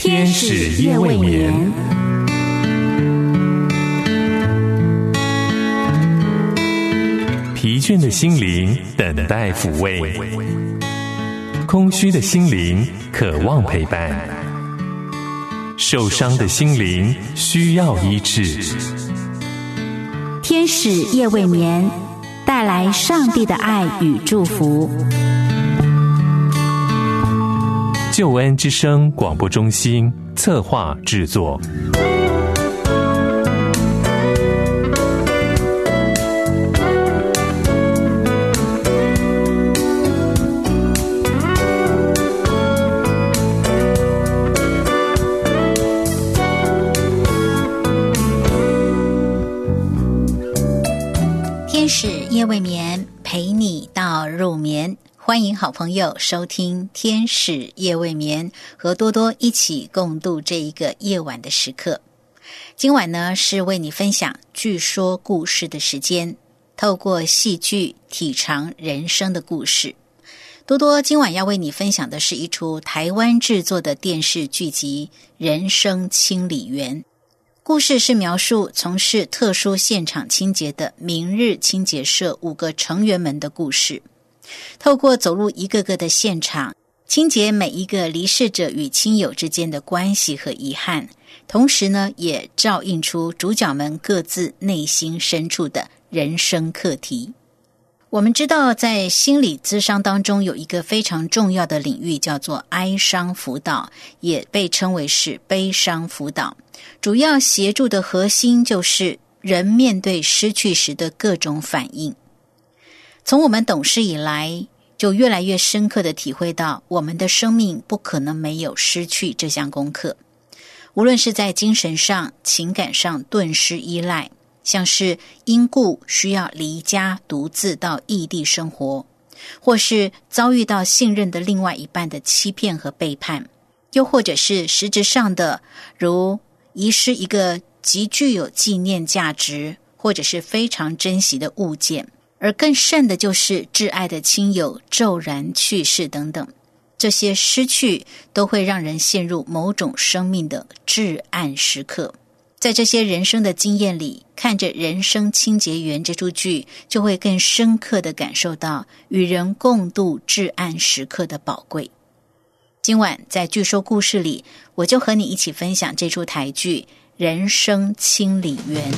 天使夜未眠，疲倦的心灵等待抚慰，空虚的心灵渴望陪伴，受伤的心灵需要医治。 天使夜未眠，带来上帝的爱与祝福。 救恩之声广播中心策划制作。 天使夜未眠，陪你到入眠。欢迎好朋友收听天使夜未眠，和多多一起共度这一个夜晚的时刻。今晚呢，是为你分享剧说故事的时间，透过戏剧体尝人生的故事。多多今晚要为你分享的是一出台湾制作的电视剧集《人生清理员》。故事是描述从事特殊现场清洁的明日清洁社5个成员们的故事。透过走入一个个的现场，清洁每一个离世者与亲友之间的关系和遗憾，同时呢，也照映出主角们各自内心深处的人生课题。我们知道，在心理咨商当中有一个非常重要的领域叫做哀伤辅导，也被称为是悲伤辅导。主要协助的核心就是人面对失去时的各种反应。从我们懂事以来，就越来越深刻地体会到，我们的生命不可能没有失去这项功课。无论是在精神上、情感上顿失依赖，像是因故需要离家独自到异地生活，或是遭遇到信任的另外一半的欺骗和背叛，又或者是实质上的，如遗失一个极具有纪念价值或者是非常珍惜的物件，而更甚的就是挚爱的亲友骤然去世等等。这些失去都会让人陷入某种生命的至暗时刻。在这些人生的经验里，看着《人生清洁员》这出剧，就会更深刻地感受到与人共度至暗时刻的宝贵。今晚在剧说故事里，我就和你一起分享这出台剧《人生清理员》。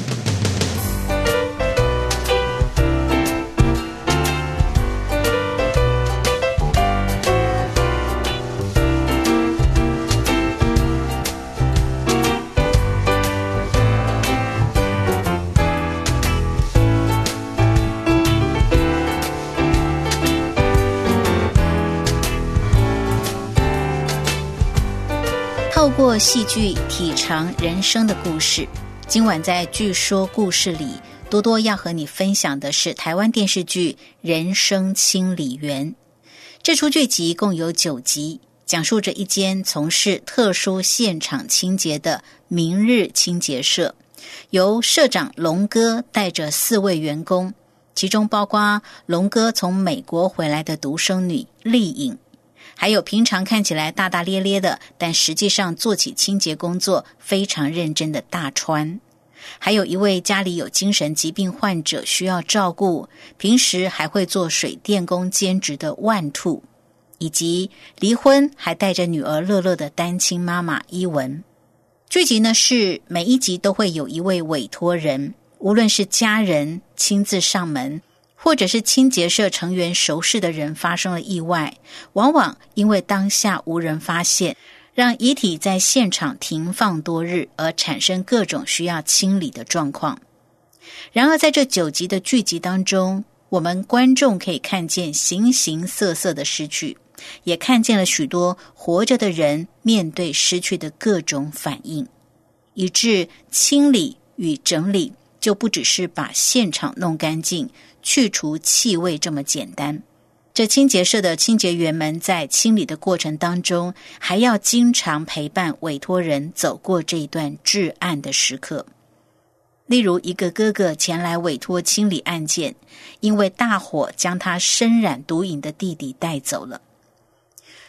透过戏剧体尝人生的故事。今晚在剧说故事里，多多要和你分享的是台湾电视剧《人生清理员》。这出剧集共有9集，讲述着一间从事特殊现场清洁的明日清洁社，由社长龙哥带着4位员工，其中包括龙哥从美国回来的独生女丽颖，还有平常看起来大大咧咧的，但实际上做起清洁工作非常认真的大川，还有一位家里有精神疾病患者需要照顾，平时还会做水电工兼职的万兔，以及离婚还带着女儿乐乐的单亲妈妈伊文。剧集呢，是每一集都会有一位委托人，无论是家人亲自上门，或者是清洁社成员熟识的人发生了意外，往往因为当下无人发现，让遗体在现场停放多日，而产生各种需要清理的状况。然而在这9集的剧集当中，我们观众可以看见形形色色的失去，也看见了许多活着的人面对失去的各种反应，以致清理与整理就不只是把现场弄干净，去除气味这么简单。这清洁社的清洁员们在清理的过程当中，还要经常陪伴委托人走过这一段至暗的时刻。例如一个哥哥前来委托清理案件，因为大火将他身染毒瘾的弟弟带走了。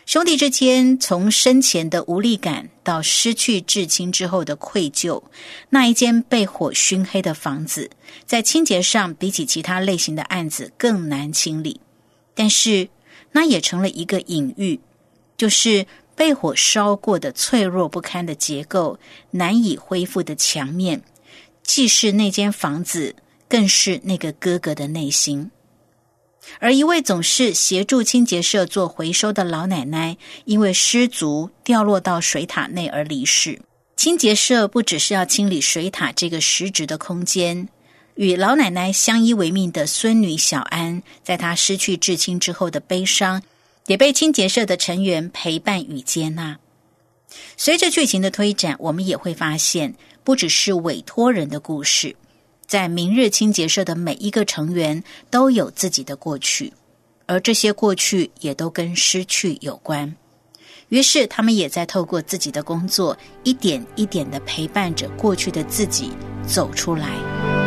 兄弟之间从生前的无力感到失去至亲之后的愧疚，那一间被火熏黑的房子，在清洁上比起其他类型的案子更难清理。但是那也成了一个隐喻，就是被火烧过的脆弱不堪的结构，难以恢复的墙面，既是那间房子，更是那个哥哥的内心。而一位总是协助清洁社做回收的老奶奶，因为失足掉落到水塔内而离世。清洁社不只是要清理水塔这个实质的空间，与老奶奶相依为命的孙女小安，在她失去至亲之后的悲伤，也被清洁社的成员陪伴与接纳。随着剧情的推展，我们也会发现，不只是委托人的故事，在明日清洁社的每一个成员都有自己的过去，而这些过去也都跟失去有关。于是他们也在透过自己的工作，一点一点地陪伴着过去的自己走出来。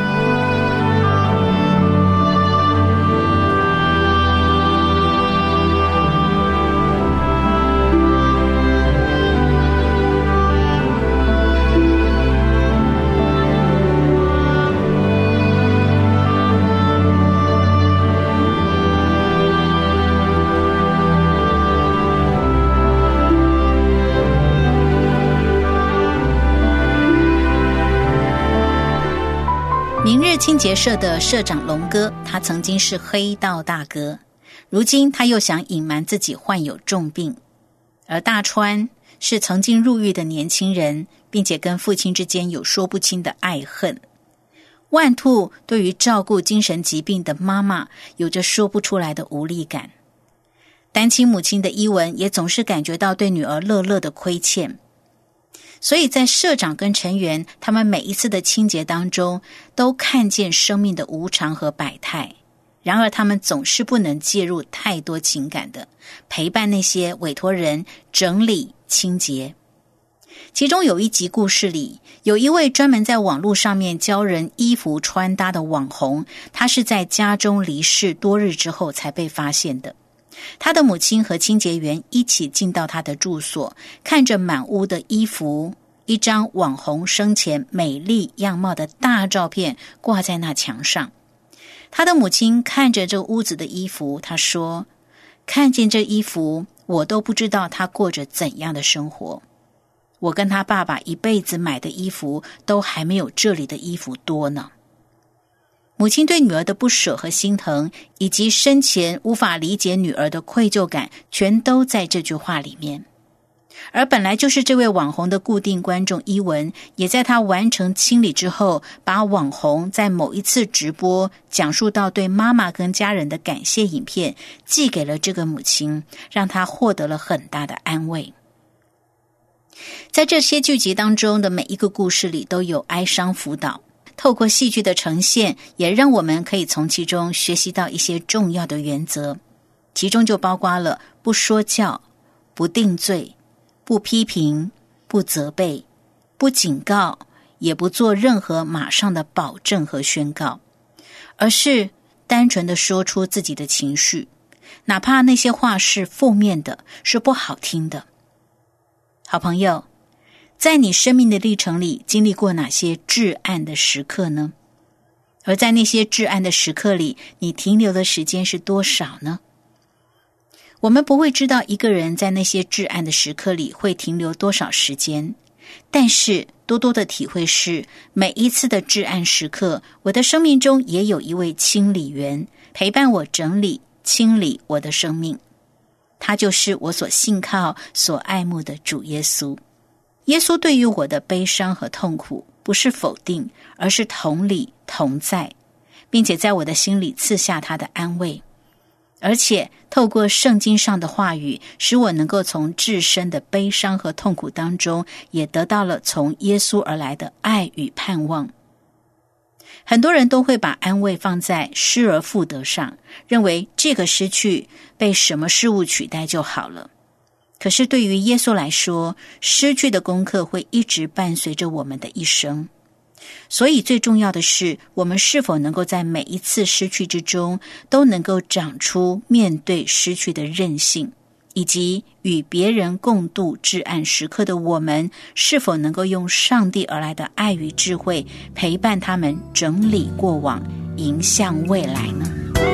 明日清洁社的社长龙哥，他曾经是黑道大哥，如今他又想隐瞒自己患有重病。而大川是曾经入狱的年轻人，并且跟父亲之间有说不清的爱恨。万兔对于照顾精神疾病的妈妈有着说不出来的无力感。单亲母亲的伊文也总是感觉到对女儿乐乐的亏欠。所以在社长跟成员他们每一次的清洁当中，都看见生命的无常和百态，然而他们总是不能介入太多情感的，陪伴那些委托人整理清洁。其中有一集故事里，有一位专门在网络上面教人衣服穿搭的网红，他是在家中离世多日之后才被发现的。他的母亲和清洁员一起进到他的住所，看着满屋的衣服，一张网红生前美丽样貌的大照片挂在那墙上。他的母亲看着这屋子的衣服，他说：看见这衣服，我都不知道他过着怎样的生活。我跟他爸爸一辈子买的衣服，都还没有这里的衣服多呢。母亲对女儿的不舍和心疼，以及生前无法理解女儿的愧疚感，全都在这句话里面。而本来就是这位网红的固定观众伊文，也在他完成清理之后，把网红在某一次直播讲述到对妈妈跟家人的感谢影片寄给了这个母亲，让她获得了很大的安慰。在这些剧集当中的每一个故事里都有哀伤辅导，透过戏剧的呈现，也让我们可以从其中学习到一些重要的原则，其中就包括了不说教、不定罪、不批评、不责备、不警告，也不做任何马上的保证和宣告，而是单纯的说出自己的情绪，哪怕那些话是负面的，是不好听的。好朋友，在你生命的历程里经历过哪些至暗的时刻呢？而在那些至暗的时刻里，你停留的时间是多少呢？我们不会知道一个人在那些至暗的时刻里会停留多少时间，但是多多的体会是，每一次的至暗时刻，我的生命中也有一位清理员，陪伴我整理、清理我的生命。他就是我所信靠、所爱慕的主耶稣。耶稣对于我的悲伤和痛苦，不是否定，而是同理同在，并且在我的心里赐下他的安慰。而且透过圣经上的话语，使我能够从至深的悲伤和痛苦当中，也得到了从耶稣而来的爱与盼望。很多人都会把安慰放在失而复得上，认为这个失去被什么事物取代就好了。可是对于耶稣来说，失去的功课会一直伴随着我们的一生。所以最重要的是，我们是否能够在每一次失去之中，都能够长出面对失去的韧性， 以及与别人共度至暗时刻的我们，是否能够用上帝而来的爱与智慧陪伴他们整理过往，迎向未来呢？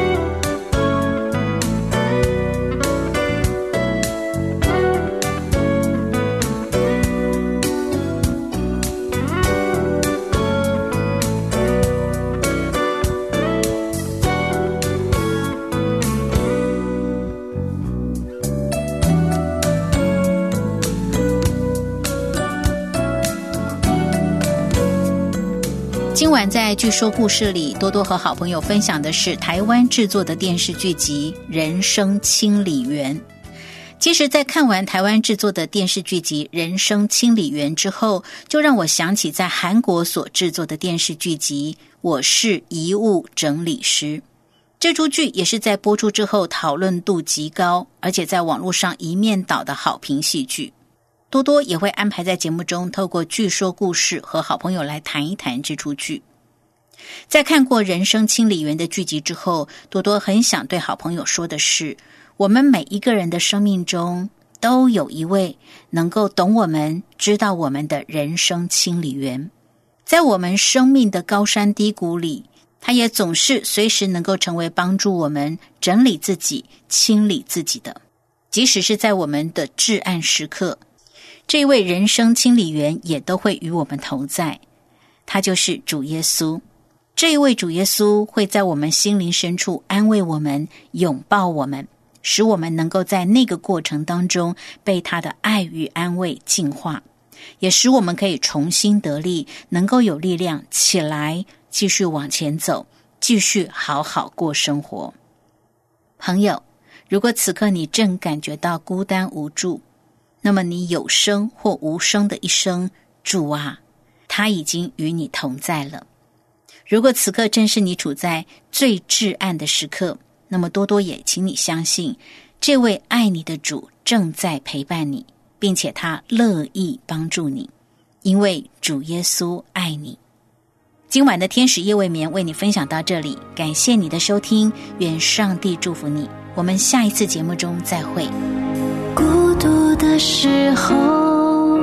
今晚在据说故事里，多多和好朋友分享的是台湾制作的电视剧集《人生清理员》。其实在看完台湾制作的电视剧集《人生清理员》之后，就让我想起在韩国所制作的电视剧集《我是遗物整理师》。这出剧也是在播出之后讨论度极高，而且在网络上一面倒的好评戏剧。多多也会安排在节目中透过据说故事和好朋友来谈一谈这出剧。在看过《人生清理员》的剧集之后，多多很想对好朋友说的是，我们每一个人的生命中都有一位能够懂我们、知道我们的人生清理员。在我们生命的高山低谷里，他也总是随时能够成为帮助我们整理自己、清理自己的。即使是在我们的至暗时刻，这位人生清理员也都会与我们同在，他就是主耶稣。这一位主耶稣会在我们心灵深处安慰我们、拥抱我们，使我们能够在那个过程当中被他的爱与安慰净化，也使我们可以重新得力，能够有力量起来，继续往前走，继续好好过生活。朋友，如果此刻你正感觉到孤单无助，那么你有生或无生的一生，主啊，他已经与你同在了。如果此刻正是你处在最至暗的时刻，那么多多也请你相信，这位爱你的主正在陪伴你，并且他乐意帮助你，因为主耶稣爱你。今晚的天使夜未眠为你分享到这里，感谢你的收听，愿上帝祝福你，我们下一次节目中再会。 孤独的时候，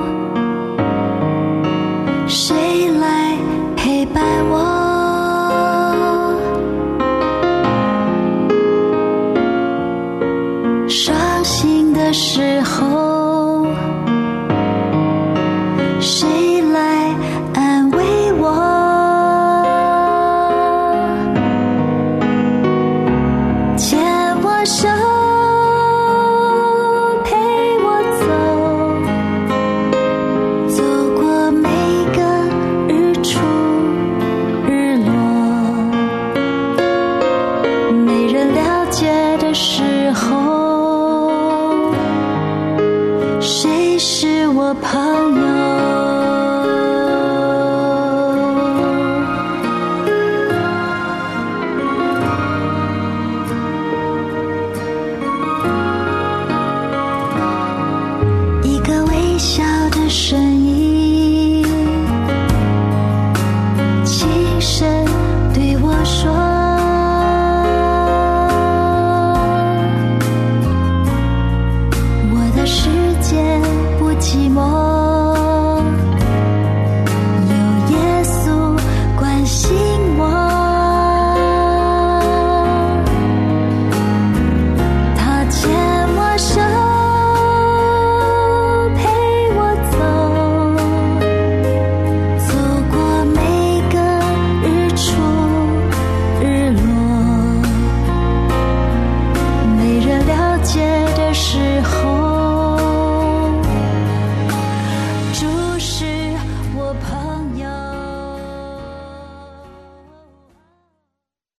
谁来陪伴我？伤心的时候，谁来安慰我？牵我手，声